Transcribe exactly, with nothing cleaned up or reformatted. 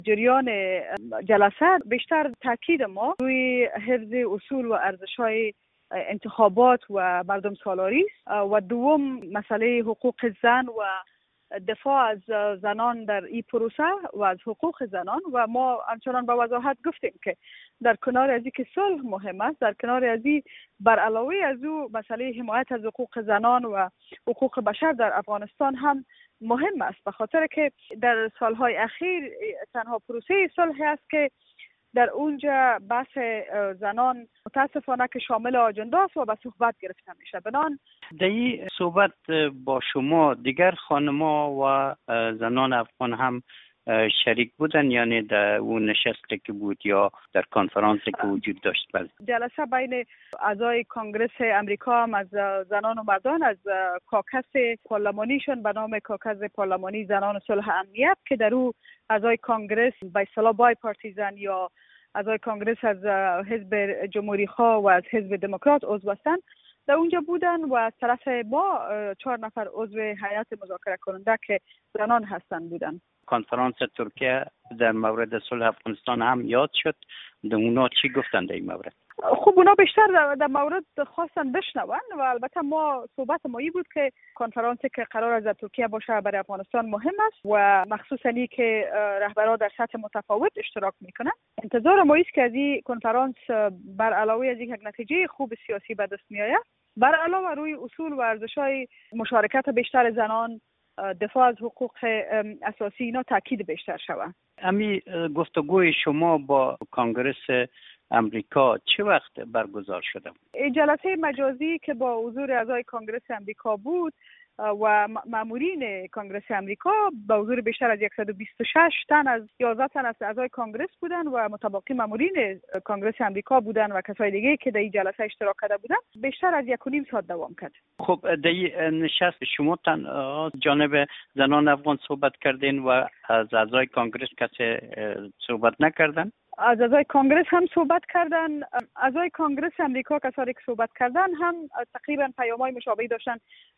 جریان جلسه بیشتر تاکید ما روی حفظ اصول و ارزش‌های انتخابات و مردم سالاری و دوم مسئله حقوق زن و دفاع از زنان در این پروسه و از حقوق زنان. و ما همچنان با وضاحت گفتیم که در کنار از این که صلح مهم است، در کنار از این بر علاوه از او مسئله حمایت از حقوق زنان و حقوق بشر در افغانستان هم مهم است، به خاطر که در سالهای اخیر تنها پروسه صلح است که در اونجا بحث زنان متاسفانه که شامل آجنده است و به صحبت گرفته میشه. بنان در این صحبت با شما دیگر خانما و زنان افغان هم شریک بودن، یعنی در اون نشستی که بود یا در کنفرانسی که وجود داشت؟ بله. جلسه بین اعضای کنگرس امریکا هم از زنان و مردان از کاکس پارلمانیشون به نام کاکس پارلمانی زنان صلح امنیت که در او اعضای کنگرس به اصطلاح بای پارتیزن یا اعضای کنگرس از حزب جمهوری خواه و از حزب دموکرات عضو هستند در اونجا بودن و از طرف ما چهار نفر عضو هیئت مذاکره کننده که زنان هستند بودن. کنفرانس ترکیه در مورد صلح افغانستان هم یاد شد. در اونا چی گفتن در این مورد؟ خب اونا بیشتر در, در مورد خواستن بشنون و البته ما صحبت مایی بود که کنفرانسی که قرار است در ترکیه باشه برای افغانستان مهم است و مخصوصا این که رهبران در سطح متفاوت اشتراک میکنن. انتظار ما است که از این کنفرانس بر علاوه از یک نتیجه خوب سیاسی به دست میآید، بر علاوه روی اصول و ارزش‌های مشارکت بیشتر زنان، دفاع از حقوق اساسی اینا تاکید بیشتر شود. امی گفتگوی شما با کنگرس امریکا چه وقت برگزار شده؟ جلسه مجازی که با حضور اعضای کنگرس امریکا بود و مامورین کنگرس امریکا با حضور بیشتر از صد و بیست و شش تن از یازده تن از اعضای کنگرس بودن و متباقی مامورین کنگرس امریکا بودن و کسای دیگه که در این جلسه اشتراک کرده بودن. بیشتر از یک و نیم ساعت دوام کرد. خب در این نشست شما تن جانب زنان افغان صحبت کردین و از اعضای کنگرس کسی صحبت نکردن؟ از اعضای کنگرس هم صحبت کردن. اعضای کنگرس امریکا کسایی که صحبت کردن هم تقریبا پیام‌های مشابهی داشتن